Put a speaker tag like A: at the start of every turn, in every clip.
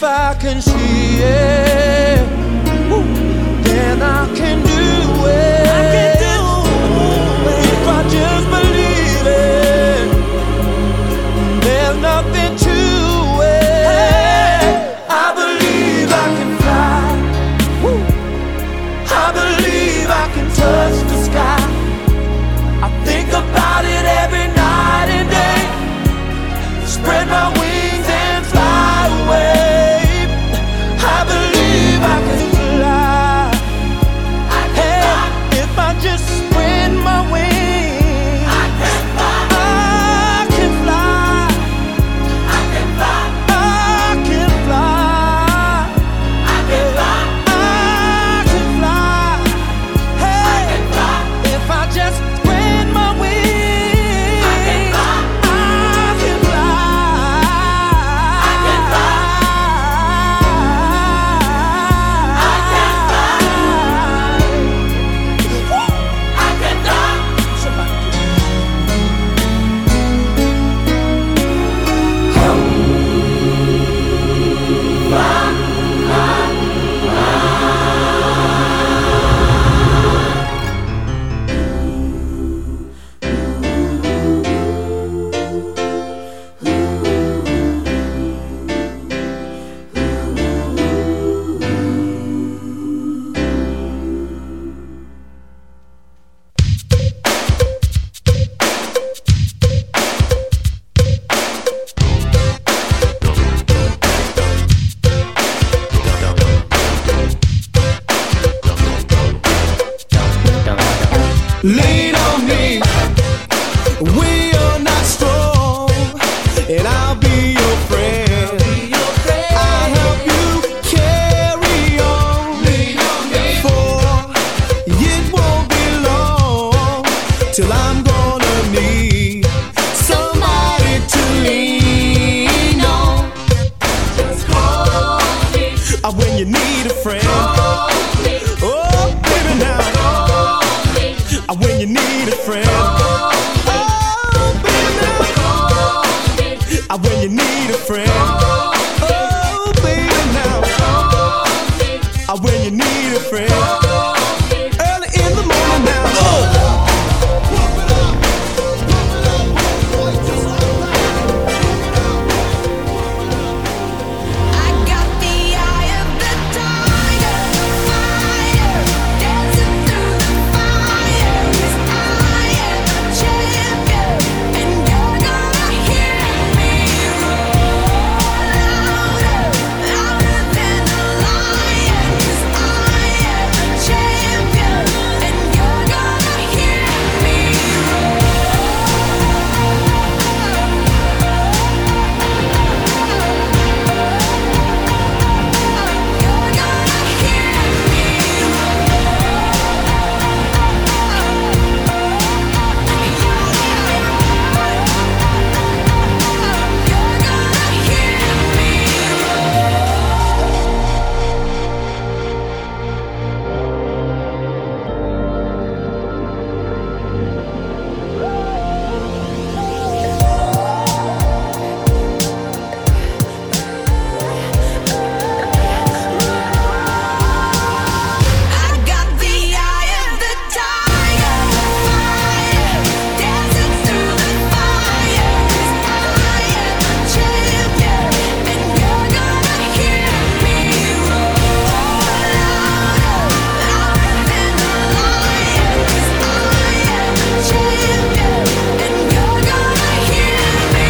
A: I can see it, woo, then I can do it. I can do it. If I just believe it, there's nothing to it. I believe I can fly, woo. I believe I can touch the sky. I think about it every night and day. Spread my wings and fly away. I believe I can fly. I can fly. If I just spread my wings, I can fly. I can fly. I can fly. I can fly. I can fly. I can fly. Hey, I can fly. If I just spread my wings, I can fly. I can fly. I can fly. I can fly. Woo! I can fly. Somebody lean on me. We are not strong, and I'll be your friend. I'll help you carry on. For it won't be long till I'm gonna need somebody to lean on. Just call me. When you need a friend. Oh, baby, now. When you need a friend. Oh, baby, now. When you need a friend. Oh, baby, now. When you need a friend. Early in the morning now.
B: I got the eye of the tiger, fire, dancing through the fire. 'Cause I am a champion, and you're gonna hear me roar louder, louder than a lion. 'Cause I am a champion, and you're gonna hear me I got the eye of the tiger, fire, dancing through the fire. 'Cause I am a champion, and you're gonna hear me roar louder, louder than a lion. 'Cause I am a champion, and you're gonna hear me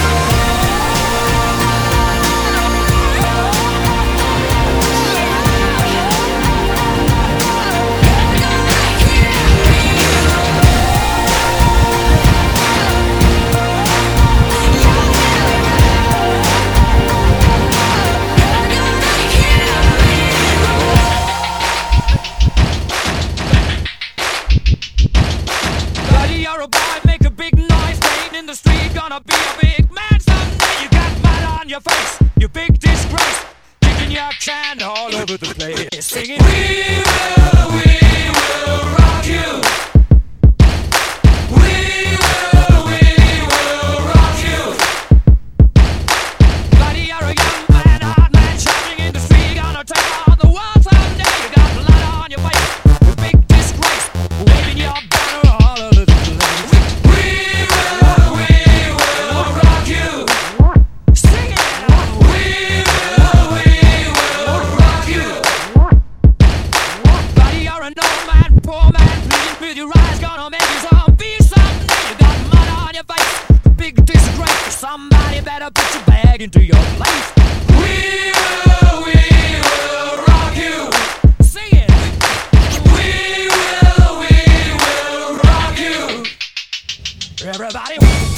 C: Buddy, you're a boy, make a big noise, playing in the street, gonna be a big man someday. You got mud on your face, you big disgrace, kicking your can all over the place, singing, we will rock you. We will rock you. Buddy, you're a young man, hard man, gonna make you some feel something. You got mud on your face, big disgrace. Somebody better put your bag into your place. We will rock you. Sing it. We will rock you. Everybody.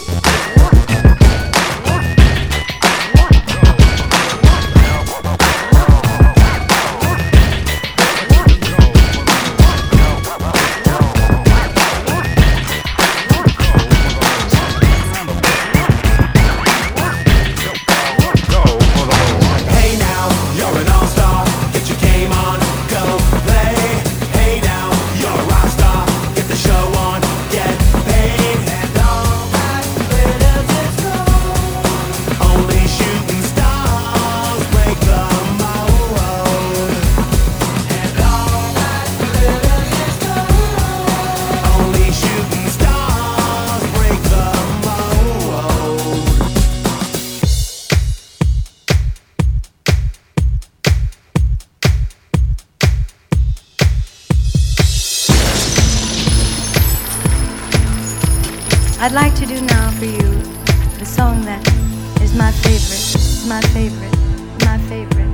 D: I'd like to do now for you the song that is my favorite, my favorite, my favorite.